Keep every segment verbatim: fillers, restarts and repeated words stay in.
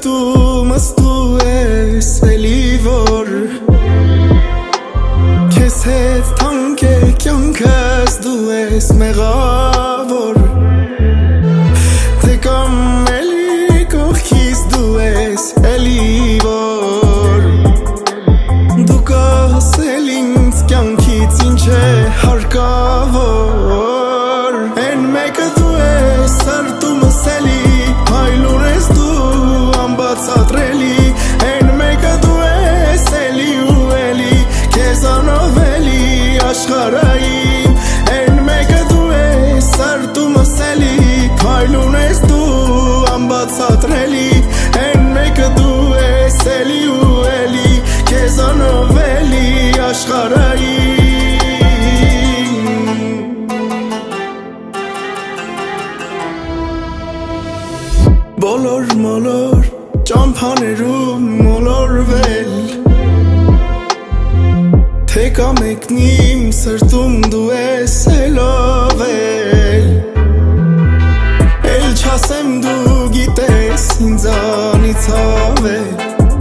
tu mas tu es elivor Keset tanke kyankas du es megavor Tekam eli kohkis du es elivor Duka selins kyankits inche harkavor En meka du es sartu maseli Hailures du ambatsatreli En meka du es eli u eli Kezanoveli ashkharayim En meka du es sartu maseli Hailures du ambatsatreli En meka du es eli u eli Kezanoveli ashkharayim Բոլոր մոլոր ճամփաներում մոլոր վել Թե կա մեկնիմ սրտում դու ես էլովել Էլ չասեմ դու գիտես ինձանից ավել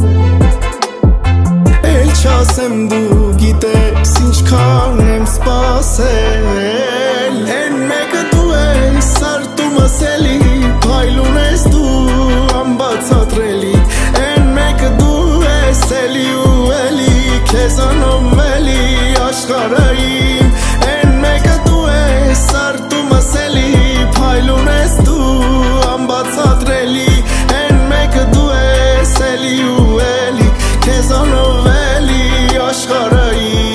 Էլ չասեմ դու գիտես ինչքան եմ սպասել Են մեկը դու ես սրտում ասելի Փայլուն ես դու ամբացատրելի Են մեկը դու ես էլի ու էլի Քեզանով էլի աշխարհային Են մեկը դու ես սրտում ասելի Փայլուն ես դու ամբացատրելի Են մեկը դու ես էլի ու էլի Քեզանով էլի աշխարհային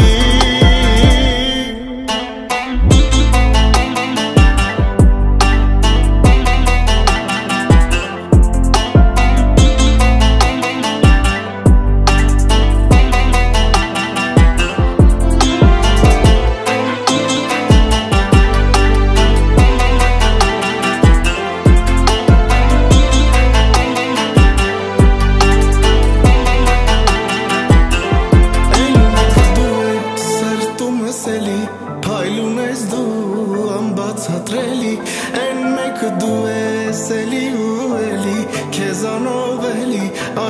Փայլուն ես դու ամբացատրելի Են մեկը դու ես էլի ու էլի Քեզանով էլի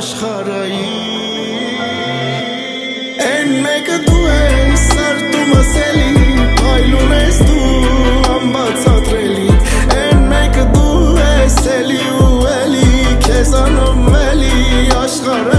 աշխարհային Են մեկը դու ես սրտում ասելի Փայլուն ես դու ամբացատրելի Են մեկը դու ես էլի ու էլի Քեզանով էլի աշխարհային